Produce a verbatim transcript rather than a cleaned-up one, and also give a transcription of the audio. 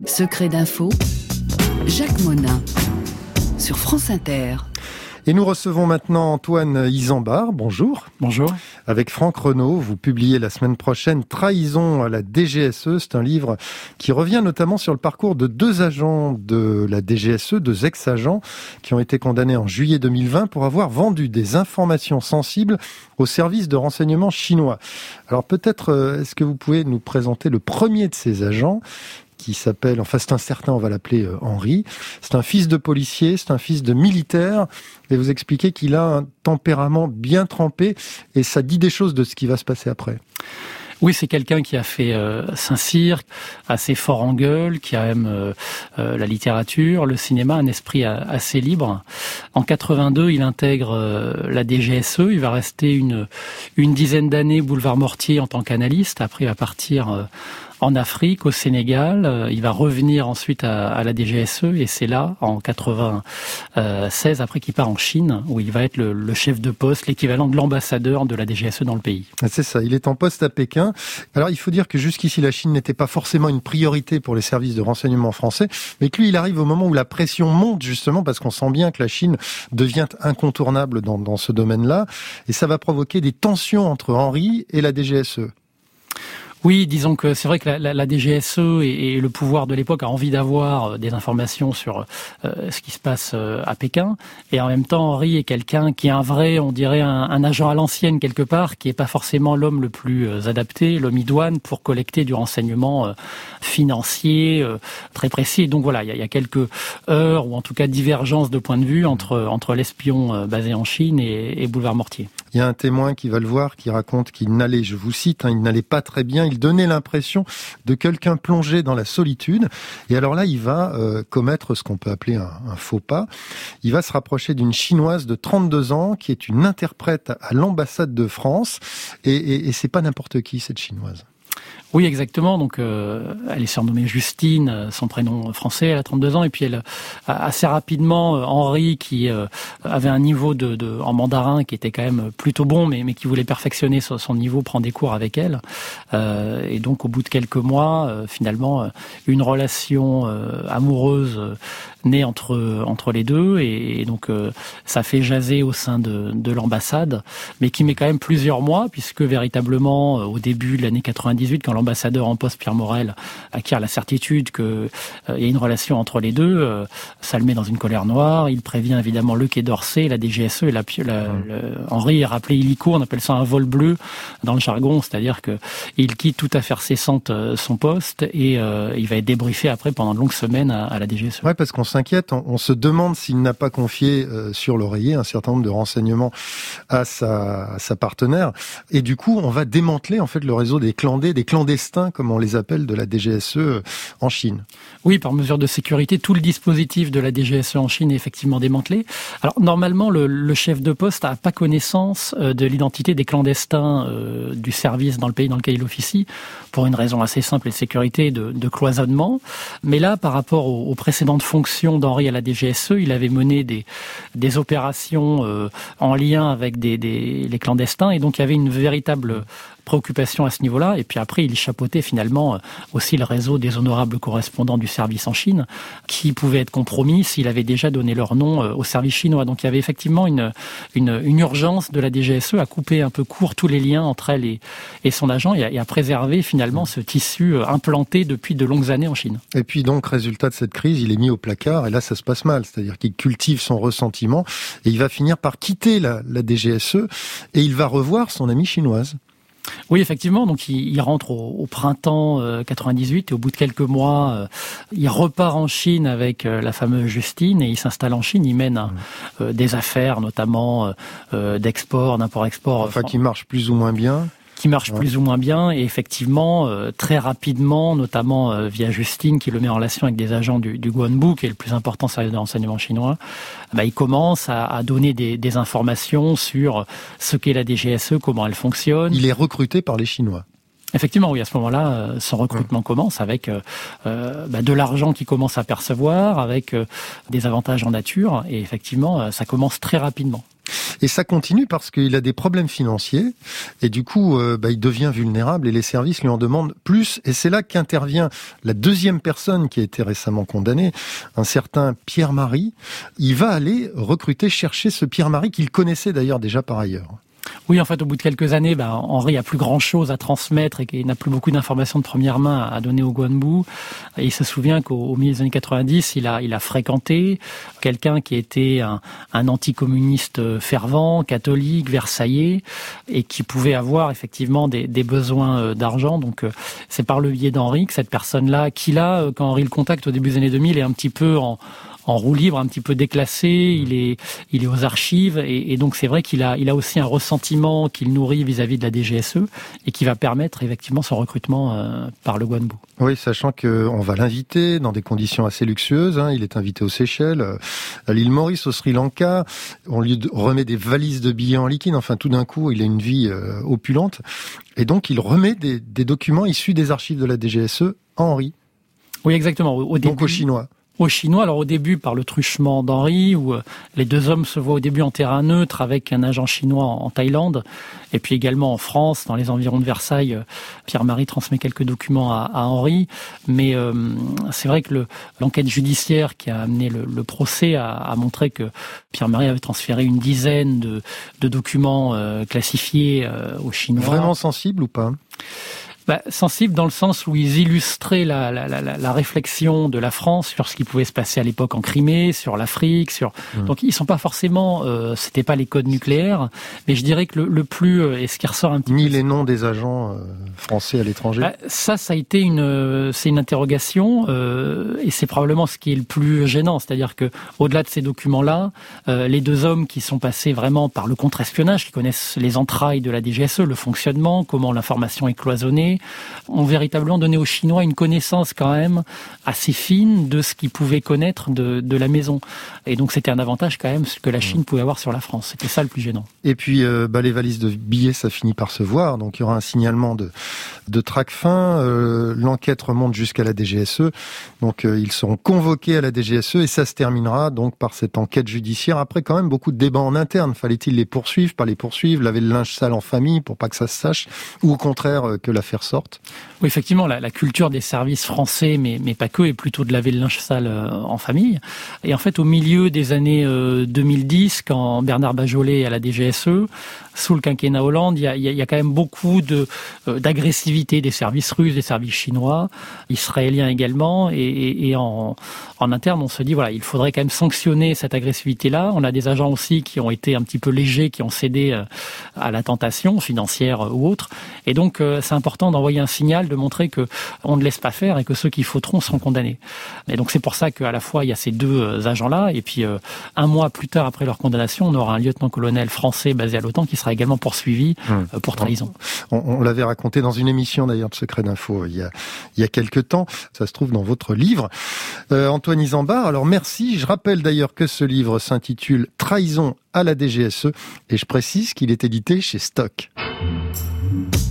Secret d'info, Jacques Monin, sur France Inter. Et nous recevons maintenant Antoine Isambard. Bonjour. Bonjour. Avec Franck Renaud, vous publiez la semaine prochaine Trahison à la D G S E. C'est un livre qui revient notamment sur le parcours de deux agents de la D G S E, deux ex-agents, qui ont été condamnés en juillet deux mille vingt pour avoir vendu des informations sensibles au service de renseignement chinois. Alors peut-être, est-ce que vous pouvez nous présenter le premier de ces agents qui s'appelle, enfin c'est un certain, on va l'appeler euh, Henri. C'est un fils de policier, c'est un fils de militaire, et vous expliquez qu'il a un tempérament bien trempé, et ça dit des choses de ce qui va se passer après. Oui, c'est quelqu'un qui a fait euh, Saint-Cyr, assez fort en gueule, qui aime euh, euh, la littérature, le cinéma, un esprit a, assez libre. En quatre-vingt-deux, il intègre euh, la D G S E, il va rester une, une dizaine d'années boulevard Mortier en tant qu'analyste, après il va partir euh, en Afrique, au Sénégal, il va revenir ensuite à, à la D G S E et c'est là, en quatre-vingt-seize, après qu'il part en Chine, où il va être le, le chef de poste, l'équivalent de l'ambassadeur de la D G S E dans le pays. C'est ça, il est en poste à Pékin. Alors il faut dire que jusqu'ici la Chine n'était pas forcément une priorité pour les services de renseignement français, mais que lui il arrive au moment où la pression monte justement parce qu'on sent bien que la Chine devient incontournable dans, dans ce domaine-là, et ça va provoquer des tensions entre Henri et la D G S E. Oui, disons que c'est vrai que la, la, la D G S E et, et le pouvoir de l'époque a envie d'avoir des informations sur euh, ce qui se passe euh, à Pékin. Et en même temps, Henri est quelqu'un qui est un vrai, on dirait, un, un agent à l'ancienne quelque part, qui est pas forcément l'homme le plus euh, adapté, l'homme idoine pour collecter du renseignement euh, financier euh, très précis. Et donc voilà, il y a, y a quelques heures ou en tout cas divergences de point de vue entre entre l'espion euh, basé en Chine et, et boulevard Mortier. Il y a un témoin qui va le voir, qui raconte qu'il n'allait, je vous cite, hein, il n'allait pas très bien, il donnait l'impression de quelqu'un plongé dans la solitude. Et alors là, il va euh, commettre ce qu'on peut appeler un, un faux pas. Il va se rapprocher d'une Chinoise de trente-deux ans, qui est une interprète à l'ambassade de France. Et, et, et c'est pas n'importe qui, cette Chinoise. Oui, exactement. Donc, euh, elle est surnommée Justine, son prénom français. Elle a trente-deux ans, et puis elle assez rapidement euh, Henri, qui euh, avait un niveau de, de en mandarin qui était quand même plutôt bon, mais mais qui voulait perfectionner son, son niveau, prend des cours avec elle. Euh, et donc, au bout de quelques mois, euh, finalement, euh, une relation euh, amoureuse euh, naît entre entre les deux, et, et donc euh, ça fait jaser au sein de de l'ambassade, mais qui met quand même plusieurs mois, puisque véritablement, euh, au début de l'année quatre-vingt-dix-huit, quand l'ambassadeur en poste, Pierre Morel, acquiert la certitude qu'il euh, y a une relation entre les deux, euh, ça le met dans une colère noire. Il prévient évidemment le Quai d'Orsay, la D G S E, et la, la, mmh. le, Henri est rappelé illico, on appelle ça un vol bleu dans le jargon, c'est-à-dire que il quitte tout à faire cessante euh, son poste, et euh, il va être débriefé après pendant de longues semaines à, à la D G S E. Ouais, parce qu'on s'inquiète, on, on se demande s'il n'a pas confié euh, sur l'oreiller un certain nombre de renseignements à sa, à sa partenaire, et du coup on va démanteler en fait le réseau des clandés, des clandestins, comme on les appelle, de la D G S E en Chine. Oui, par mesure de sécurité, tout le dispositif de la D G S E en Chine est effectivement démantelé. Alors normalement, le, le chef de poste n'a pas connaissance euh, de l'identité des clandestins euh, du service dans le pays dans lequel il officie, pour une raison assez simple et de sécurité, de, de cloisonnement. Mais là, par rapport aux, aux précédentes fonctions d'Henri à la D G S E, il avait mené des, des opérations euh, en lien avec des, des, les clandestins, et donc il y avait une véritable préoccupation à ce niveau-là. Et puis après, il chapeautait finalement aussi le réseau des honorables correspondants du service en Chine, qui pouvaient être compromis s'il avait déjà donné leur nom au service chinois. Donc il y avait effectivement une, une, une urgence de la D G S E à couper un peu court tous les liens entre elle et, et son agent, et à, et à préserver finalement ce tissu implanté depuis de longues années en Chine. Et puis donc, résultat de cette crise, il est mis au placard, et là ça se passe mal. C'est-à-dire qu'il cultive son ressentiment, et il va finir par quitter la, la D G S E, et il va revoir son amie chinoise. Oui, effectivement. Donc, il, il rentre au, au printemps euh, quatre-vingt-dix-huit, et au bout de quelques mois, euh, il repart en Chine avec euh, la fameuse Justine, et il s'installe en Chine. Il mène un, euh, des affaires, notamment euh, d'export, d'import-export. Enfin, qui marche plus ou moins bien. qui marche ouais. plus ou moins bien, et effectivement, euh, très rapidement, notamment euh, via Justine, qui le met en relation avec des agents du, du Guanbu, qui est le plus important service de renseignement chinois, bah, il commence à, à donner des, des informations sur ce qu'est la D G S E, comment elle fonctionne. Il est recruté par les Chinois. Effectivement, oui, à ce moment-là, euh, son recrutement mmh. commence avec euh, euh, bah, de l'argent qu'il commence à percevoir, avec euh, des avantages en nature, et effectivement, euh, ça commence très rapidement. Et ça continue parce qu'il a des problèmes financiers et du coup, euh, bah, il devient vulnérable et les services lui en demandent plus. Et c'est là qu'intervient la deuxième personne qui a été récemment condamnée, un certain Pierre-Marie. Il va aller recruter, chercher ce Pierre-Marie qu'il connaissait d'ailleurs déjà par ailleurs. Oui, en fait, au bout de quelques années, ben, Henri a plus grand-chose à transmettre et qu'il n'a plus beaucoup d'informations de première main à donner au Gwanbu. Et il se souvient qu'au au milieu des années quatre-vingt-dix, il a, il a fréquenté quelqu'un qui était un, un anticommuniste fervent, catholique, versaillais, et qui pouvait avoir effectivement des, des besoins d'argent. Donc, c'est par le biais d'Henri que cette personne-là, qui là, quand Henri le contacte au début des années deux mille, est un petit peu en en roue libre, un petit peu déclassé, il est, il est aux archives, et, et donc c'est vrai qu'il a, il a aussi un ressentiment qu'il nourrit vis-à-vis de la D G S E, et qui va permettre effectivement son recrutement euh, par le Gwanbu. Oui, sachant qu'on va l'inviter dans des conditions assez luxueuses, hein. Il est invité aux Seychelles, à l'île Maurice, au Sri Lanka, on lui remet des valises de billets en liquide, enfin tout d'un coup, il a une vie euh, opulente, et donc il remet des, des documents issus des archives de la D G S E à Henri. Oui, exactement. Au, au donc début... aux Chinois. Aux Chinois, alors au début par le truchement d'Henri, où les deux hommes se voient au début en terrain neutre avec un agent chinois en Thaïlande, et puis également en France, dans les environs de Versailles, Pierre-Marie transmet quelques documents à, à Henri, mais euh, c'est vrai que le, l'enquête judiciaire qui a amené le, le procès a, a montré que Pierre-Marie avait transféré une dizaine de, de documents euh, classifiés euh, aux Chinois. Vraiment sensible ou pas ? Bah, sensible dans le sens où ils illustraient la, la, la, la réflexion de la France sur ce qui pouvait se passer à l'époque en Crimée, sur l'Afrique, sur. Mmh. Donc ils sont pas forcément, euh, c'était pas les codes nucléaires, mais je dirais que le, le plus euh, et ce qui ressort un petit ni peu, les noms des agents euh, français à l'étranger. Bah, ça, ça a été une, c'est une interrogation euh, et c'est probablement ce qui est le plus gênant, c'est-à-dire que au-delà de ces documents-là, euh, les deux hommes qui sont passés vraiment par le contre-espionnage, qui connaissent les entrailles de la D G S E, le fonctionnement, comment l'information est cloisonnée, ont véritablement donné aux Chinois une connaissance quand même assez fine de ce qu'ils pouvaient connaître de, de la maison. Et donc c'était un avantage quand même que la Chine pouvait avoir sur la France. C'était ça le plus gênant. Et puis euh, bah, les valises de billets, ça finit par se voir. Donc il y aura un signalement de, de Tracfin. Euh, l'enquête remonte jusqu'à la D G S E. Donc euh, ils seront convoqués à la D G S E et ça se terminera donc par cette enquête judiciaire. Après quand même beaucoup de débats en interne. Fallait-il les poursuivre, pas les poursuivre, laver le linge sale en famille pour pas que ça se sache, ou au contraire euh, que l'affaire sorte? Oui, effectivement, la, la culture des services français, mais, mais pas que, est plutôt de laver le linge sale euh, en famille. Et en fait, au milieu des années euh, deux mille dix, quand Bernard Bajolet est à la D G S E, sous le quinquennat Hollande, il y a, il y a quand même beaucoup de euh, d'agressivité des services russes, des services chinois, israéliens également, et, et, et en, en interne, on se dit voilà, il faudrait quand même sanctionner cette agressivité-là. On a des agents aussi qui ont été un petit peu légers, qui ont cédé euh, à la tentation financière euh, ou autre, et donc euh, c'est important d'envoyer un signal, de montrer que on ne laisse pas faire et que ceux qui fauteront seront condamnés. Et donc c'est pour ça qu'à la fois il y a ces deux agents-là, et puis euh, un mois plus tard après leur condamnation, on aura un lieutenant-colonel français basé à l'OTAN qui sera également poursuivi euh, pour trahison. On, on l'avait raconté dans une émission d'ailleurs de Secret d'Info il y a il y a quelques temps. Ça se trouve dans votre livre, euh, Antoine Isambard. Alors merci. Je rappelle d'ailleurs que ce livre s'intitule Trahison à la D G S E et je précise qu'il est édité chez Stock.